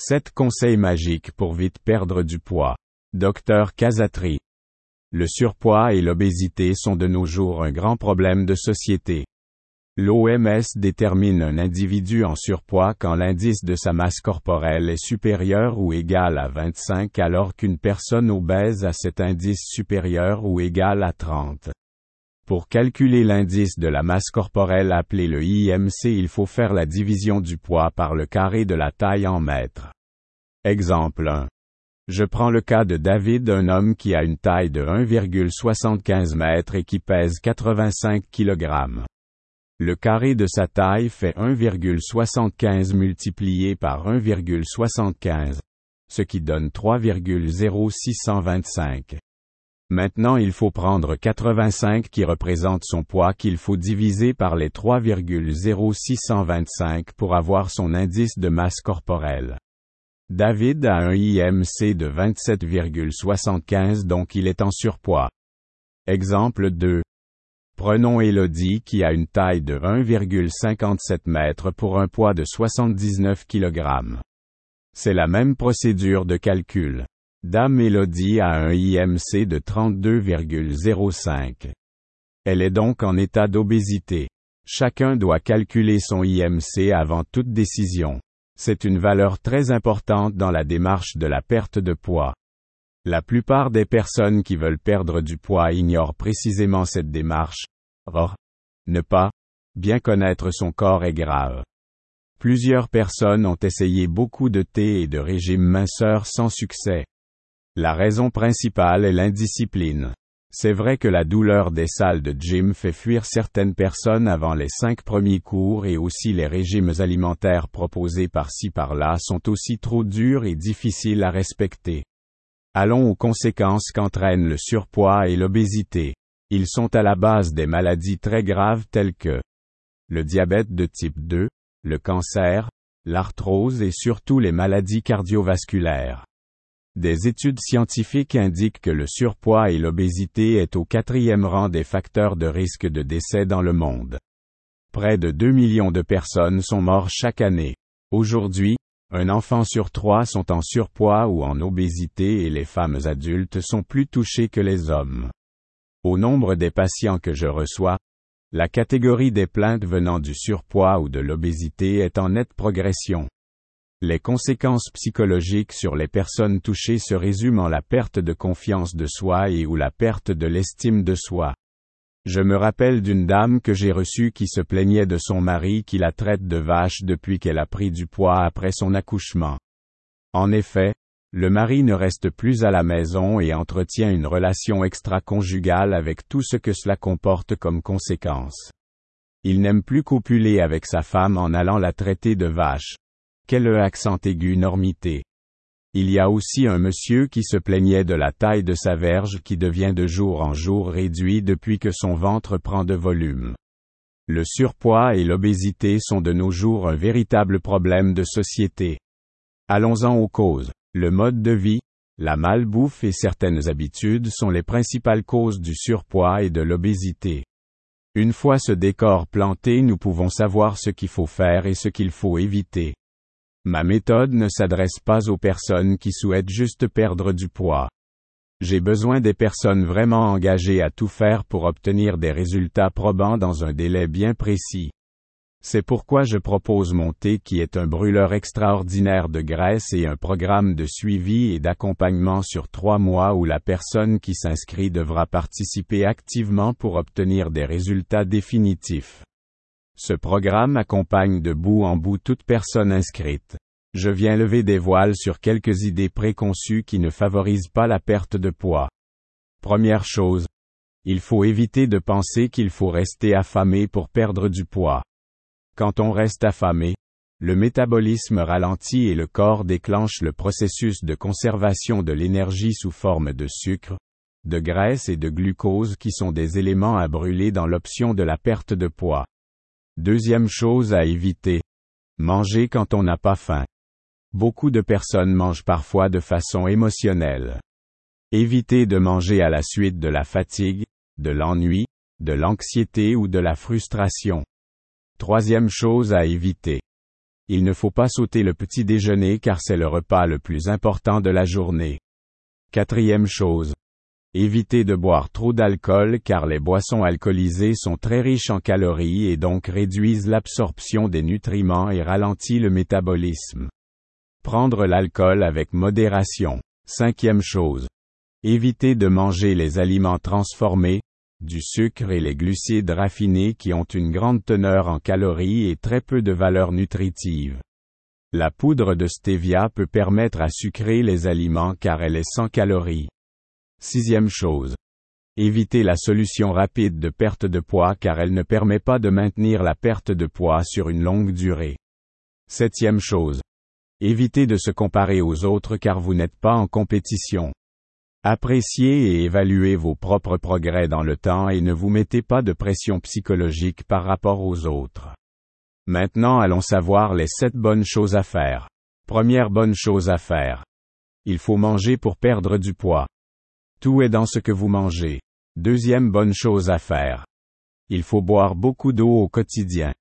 7 conseils magiques pour vite perdre du poids. Dr Kazatri. Le surpoids et l'obésité sont de nos jours un grand problème de société. L'OMS détermine un individu en surpoids quand l'indice de sa masse corporelle est supérieur ou égal à 25 alors qu'une personne obèse a cet indice supérieur ou égal à 30. Pour calculer l'indice de la masse corporelle appelé le IMC, il faut faire la division du poids par le carré de la taille en mètres. Exemple 1. Je prends le cas de David, un homme qui a une taille de 1,75 mètres et qui pèse 85 kg. Le carré de sa taille fait 1,75 multiplié par 1,75, ce qui donne 3,0625. Maintenant il faut prendre 85 qui représente son poids qu'il faut diviser par les 3,0625 pour avoir son indice de masse corporelle. David a un IMC de 27,75 donc il est en surpoids. Exemple 2. Prenons Élodie qui a une taille de 1,57 mètres pour un poids de 79 kg. C'est la même procédure de calcul. Dame Élodie a un IMC de 32,05. Elle est donc en état d'obésité. Chacun doit calculer son IMC avant toute décision. C'est une valeur très importante dans la démarche de la perte de poids. La plupart des personnes qui veulent perdre du poids ignorent précisément cette démarche. Or, ne pas bien connaître son corps est grave. Plusieurs personnes ont essayé beaucoup de thé et de régimes minceurs sans succès. La raison principale est l'indiscipline. C'est vrai que la douleur des salles de gym fait fuir certaines personnes avant les 5 premiers cours et aussi les régimes alimentaires proposés par-ci par-là sont aussi trop durs et difficiles à respecter. Allons aux conséquences qu'entraînent le surpoids et l'obésité. Ils sont à la base des maladies très graves telles que le diabète de type 2, le cancer, l'arthrose et surtout les maladies cardiovasculaires. Des études scientifiques indiquent que le surpoids et l'obésité est au 4e rang des facteurs de risque de décès dans le monde. Près de 2 millions de personnes sont mortes chaque année. Aujourd'hui, un enfant sur 3 sont en surpoids ou en obésité et les femmes adultes sont plus touchées que les hommes. Au nombre des patients que je reçois, la catégorie des plaintes venant du surpoids ou de l'obésité est en nette progression. Les conséquences psychologiques sur les personnes touchées se résument en la perte de confiance de soi et ou la perte de l'estime de soi. Je me rappelle d'une dame que j'ai reçue qui se plaignait de son mari qui la traite de vache depuis qu'elle a pris du poids après son accouchement. En effet, le mari ne reste plus à la maison et entretient une relation extra-conjugale avec tout ce que cela comporte comme conséquence. Il n'aime plus copuler avec sa femme en allant la traiter de vache. Quel accent aigu normité. Il y a aussi un monsieur qui se plaignait de la taille de sa verge qui devient de jour en jour réduit depuis que son ventre prend de volume. Le surpoids et l'obésité sont de nos jours un véritable problème de société. Allons-en aux causes. Le mode de vie, la malbouffe et certaines habitudes sont les principales causes du surpoids et de l'obésité. Une fois ce décor planté, nous pouvons savoir ce qu'il faut faire et ce qu'il faut éviter. Ma méthode ne s'adresse pas aux personnes qui souhaitent juste perdre du poids. J'ai besoin des personnes vraiment engagées à tout faire pour obtenir des résultats probants dans un délai bien précis. C'est pourquoi je propose mon thé qui est un brûleur extraordinaire de graisse et un programme de suivi et d'accompagnement sur 3 mois où la personne qui s'inscrit devra participer activement pour obtenir des résultats définitifs. Ce programme accompagne de bout en bout toute personne inscrite. Je viens lever des voiles sur quelques idées préconçues qui ne favorisent pas la perte de poids. Première chose, il faut éviter de penser qu'il faut rester affamé pour perdre du poids. Quand on reste affamé, le métabolisme ralentit et le corps déclenche le processus de conservation de l'énergie sous forme de sucre, de graisse et de glucose qui sont des éléments à brûler dans l'option de la perte de poids. Deuxième chose à éviter. Manger quand on n'a pas faim. Beaucoup de personnes mangent parfois de façon émotionnelle. Évitez de manger à la suite de la fatigue, de l'ennui, de l'anxiété ou de la frustration. Troisième chose à éviter. Il ne faut pas sauter le petit déjeuner car c'est le repas le plus important de la journée. Quatrième chose. Évitez de boire trop d'alcool car les boissons alcoolisées sont très riches en calories et donc réduisent l'absorption des nutriments et ralentissent le métabolisme. Prendre l'alcool avec modération. Cinquième chose. Évitez de manger les aliments transformés, du sucre et les glucides raffinés qui ont une grande teneur en calories et très peu de valeur nutritive. La poudre de stevia peut permettre à sucrer les aliments car elle est sans calories. Sixième chose. Évitez la solution rapide de perte de poids car elle ne permet pas de maintenir la perte de poids sur une longue durée. Septième chose. Évitez de se comparer aux autres car vous n'êtes pas en compétition. Appréciez et évaluez vos propres progrès dans le temps et ne vous mettez pas de pression psychologique par rapport aux autres. Maintenant allons savoir les 7 bonnes choses à faire. Première bonne chose à faire. Il faut manger pour perdre du poids. Tout est dans ce que vous mangez. Deuxième bonne chose à faire. Il faut boire beaucoup d'eau au quotidien.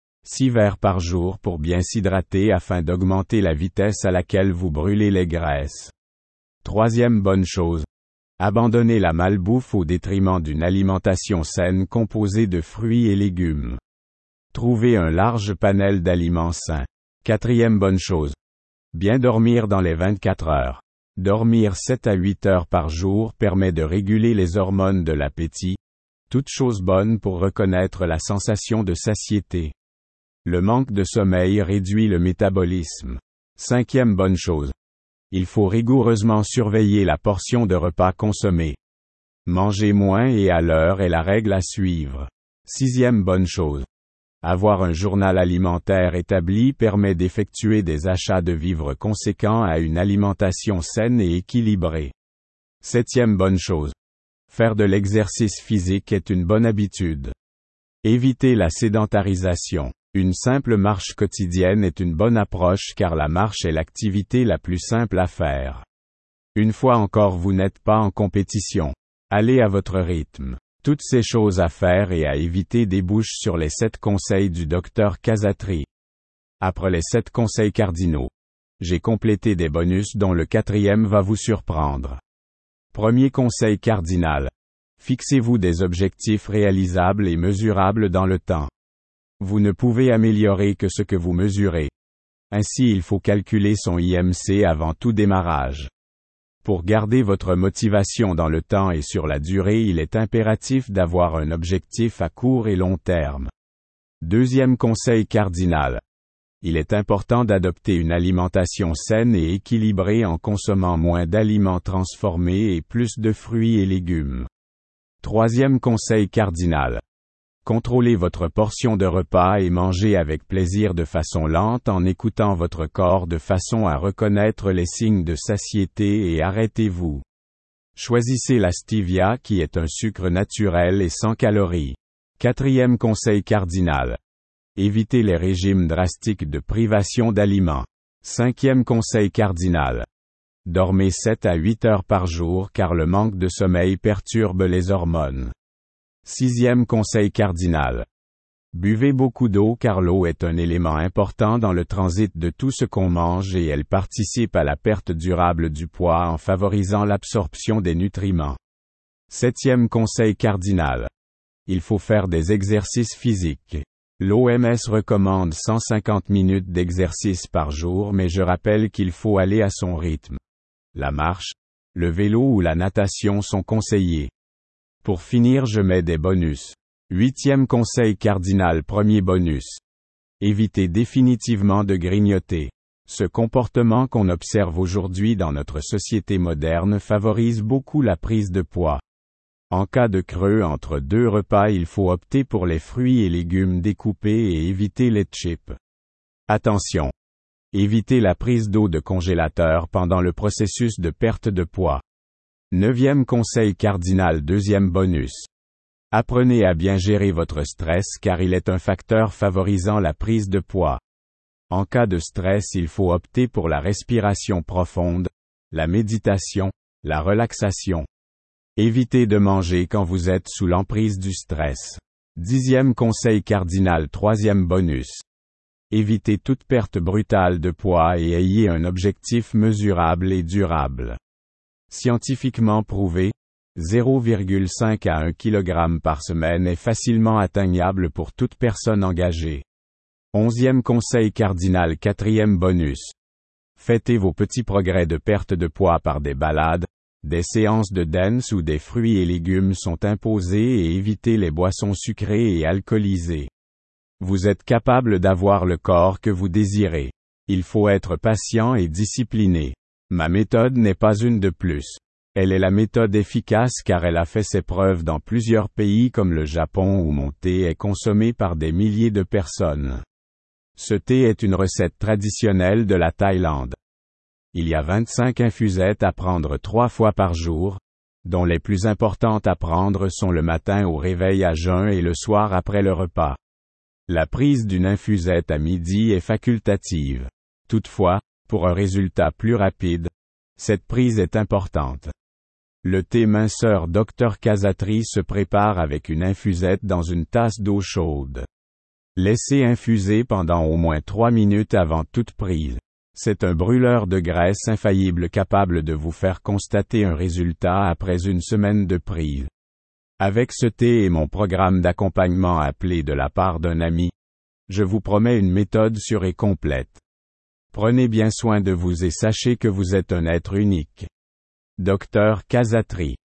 6 verres par jour pour bien s'hydrater afin d'augmenter la vitesse à laquelle vous brûlez les graisses. Troisième bonne chose. Abandonnez la malbouffe au détriment d'une alimentation saine composée de fruits et légumes. Trouvez un large panel d'aliments sains. Quatrième bonne chose. Bien dormir dans les 24 heures. Dormir 7 à 8 heures par jour permet de réguler les hormones de l'appétit, toute chose bonne pour reconnaître la sensation de satiété. Le manque de sommeil réduit le métabolisme. Cinquième bonne chose. Il faut rigoureusement surveiller la portion de repas consommée. Manger moins et à l'heure est la règle à suivre. Sixième bonne chose. Avoir un journal alimentaire établi permet d'effectuer des achats de vivres conséquents à une alimentation saine et équilibrée. Septième bonne chose. Faire de l'exercice physique est une bonne habitude. Éviter la sédentarisation. Une simple marche quotidienne est une bonne approche car la marche est l'activité la plus simple à faire. Une fois encore vous n'êtes pas en compétition. Allez à votre rythme. Toutes ces choses à faire et à éviter débouchent sur les 7 conseils du Dr Casatri. Après les 7 conseils cardinaux, j'ai complété des bonus dont le 4e va vous surprendre. Premier conseil cardinal. Fixez-vous des objectifs réalisables et mesurables dans le temps. Vous ne pouvez améliorer que ce que vous mesurez. Ainsi il faut calculer son IMC avant tout démarrage. Pour garder votre motivation dans le temps et sur la durée, il est impératif d'avoir un objectif à court et long terme. Deuxième conseil cardinal. Il est important d'adopter une alimentation saine et équilibrée en consommant moins d'aliments transformés et plus de fruits et légumes. Troisième conseil cardinal. Contrôlez votre portion de repas et mangez avec plaisir de façon lente en écoutant votre corps de façon à reconnaître les signes de satiété et arrêtez-vous. Choisissez la stevia qui est un sucre naturel et sans calories. Quatrième conseil cardinal. Évitez les régimes drastiques de privation d'aliments. Cinquième conseil cardinal. Dormez 7 à 8 heures par jour car le manque de sommeil perturbe les hormones. Sixième conseil cardinal. Buvez beaucoup d'eau car l'eau est un élément important dans le transit de tout ce qu'on mange et elle participe à la perte durable du poids en favorisant l'absorption des nutriments. Septième conseil cardinal. Il faut faire des exercices physiques. L'OMS recommande 150 minutes d'exercice par jour mais je rappelle qu'il faut aller à son rythme. La marche, le vélo ou la natation sont conseillés. Pour finir je mets des bonus. Huitième conseil cardinal. Premier bonus. Évitez définitivement de grignoter. Ce comportement qu'on observe aujourd'hui dans notre société moderne favorise beaucoup la prise de poids. En cas de creux entre 2 repas, il faut opter pour les fruits et légumes découpés et éviter les chips. Attention! Évitez la prise d'eau de congélateur pendant le processus de perte de poids. Neuvième conseil cardinal. Deuxième bonus. Apprenez à bien gérer votre stress car il est un facteur favorisant la prise de poids. En cas de stress, il faut opter pour la respiration profonde, la méditation, la relaxation. Évitez de manger quand vous êtes sous l'emprise du stress. Dixième conseil cardinal. Troisième bonus. Évitez toute perte brutale de poids et ayez un objectif mesurable et durable. Scientifiquement prouvé, 0,5 à 1 kg par semaine est facilement atteignable pour toute personne engagée. 11e conseil cardinal. 4e bonus. Fêtez vos petits progrès de perte de poids par des balades, des séances de danse où des fruits et légumes sont imposés et évitez les boissons sucrées et alcoolisées. Vous êtes capable d'avoir le corps que vous désirez. Il faut être patient et discipliné. Ma méthode n'est pas une de plus. Elle est la méthode efficace car elle a fait ses preuves dans plusieurs pays comme le Japon où mon thé est consommé par des milliers de personnes. Ce thé est une recette traditionnelle de la Thaïlande. Il y a 25 infusettes à prendre 3 fois par jour, dont les plus importantes à prendre sont le matin au réveil à jeun et le soir après le repas. La prise d'une infusette à midi est facultative. Toutefois, pour un résultat plus rapide, cette prise est importante. Le thé minceur Dr Kasatri se prépare avec une infusette dans une tasse d'eau chaude. Laissez infuser pendant au moins 3 minutes avant toute prise. C'est un brûleur de graisse infaillible capable de vous faire constater un résultat après une semaine de prise. Avec ce thé et mon programme d'accompagnement appelé de la part d'un ami, je vous promets une méthode sûre et complète. Prenez bien soin de vous et sachez que vous êtes un être unique. Dr Kasatri.